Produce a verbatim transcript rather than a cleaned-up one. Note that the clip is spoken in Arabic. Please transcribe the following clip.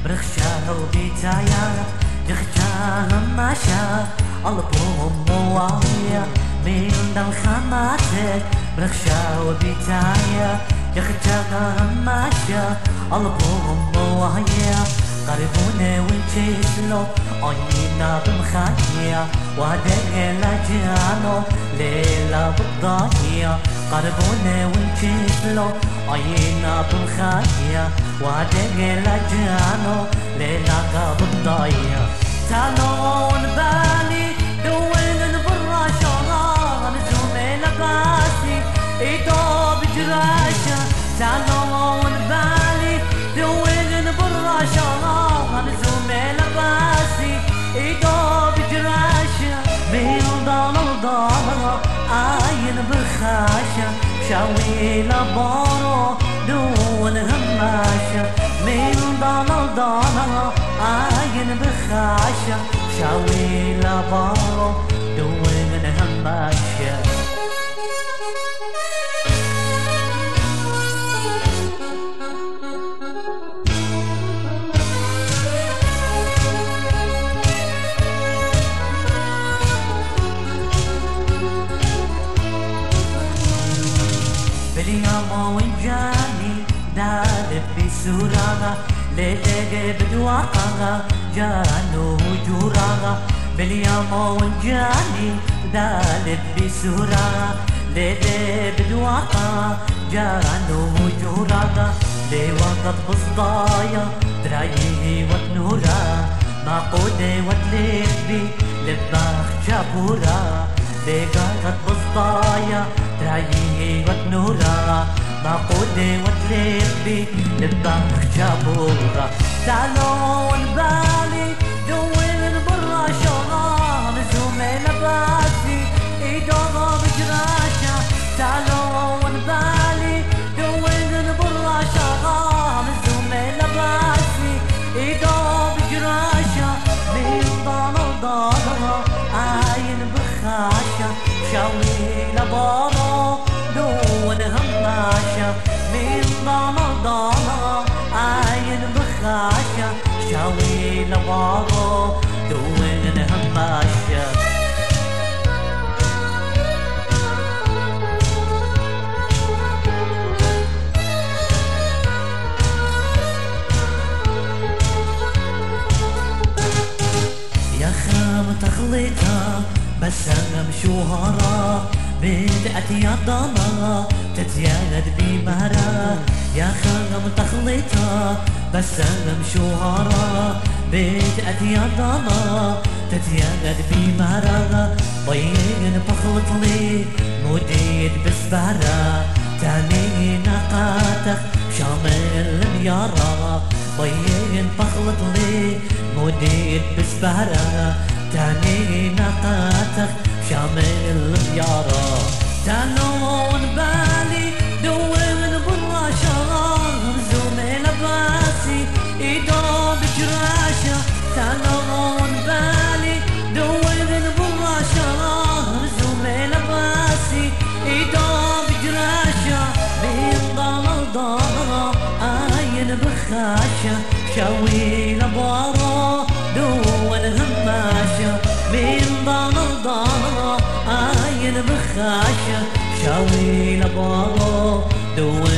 برخشاه وبيتايا يخشاه ماشا البوم موايا من الخماتك برخشاه وبيتايا يخشاه ماشا البوم موايا قربونا ونجيسلو عينا بمخايا وهدايا لجانو ليلة بالضايا قربونا ونجيسلو عينا بمخايا وهدايا لجانو ليلة بالضايا تعالون بالي دوين برا شغال زومي لباسي ايدو بجراشة تعالون بالي دوين برا شغال زومي لباسي ايدو بجراشة من ضال ضال عاين بخاشة شاوي لبارو دون هماشة من ضال ضال عاين بخاشة شاوي لبارو دون هماشة باليوم وجاني دالب بسوراغا ليلة بدواقا جانو جوراغا باليوم وجاني دالب بسوراغا ليلة بدواقا جانو جوراغا لي وقت بصدايا درايه وتنورا ما قودي وتلبي لباخ جابورا لي وقت بصدايا درايه وتنورا ما قودي وتلبي لباخ جابورا تعالون بالي دوين برا شغال زومي لباسي ايدوغا بجراشة تعالون بالي دوين برا شغال زومي لباسي ايدوغا بجراشة من ضال ضال عاين بخاشة شاوي لبارو دون هماشة من ضال ضال عاين بخاشة شاوي لبارو دون هماشة يا خام تخليتها بس انا مشوهرة بدأت يا ضنا تتياغد بمهرة يا خام تخليتها بس انا مشوهرة بدأت يا ضنا تتياغد بمهرة ضيين بخلط لي مديد بسبارة تاني نقاتك شامل الميارة ضيين بخلط لي مديد بسبارة تاني نقاتك شامل الميارة تعالون بالي دوين برا شغال زومي لباسي ايدو بجراشة تعالون بالي دوين برا شغال زومي لباسي ايدو بجراشة بين ضال ضال عاين بخاشة شاوي لبارو دون هماشة بين ضال ضال عاين بخاشة شاوي لبارو دون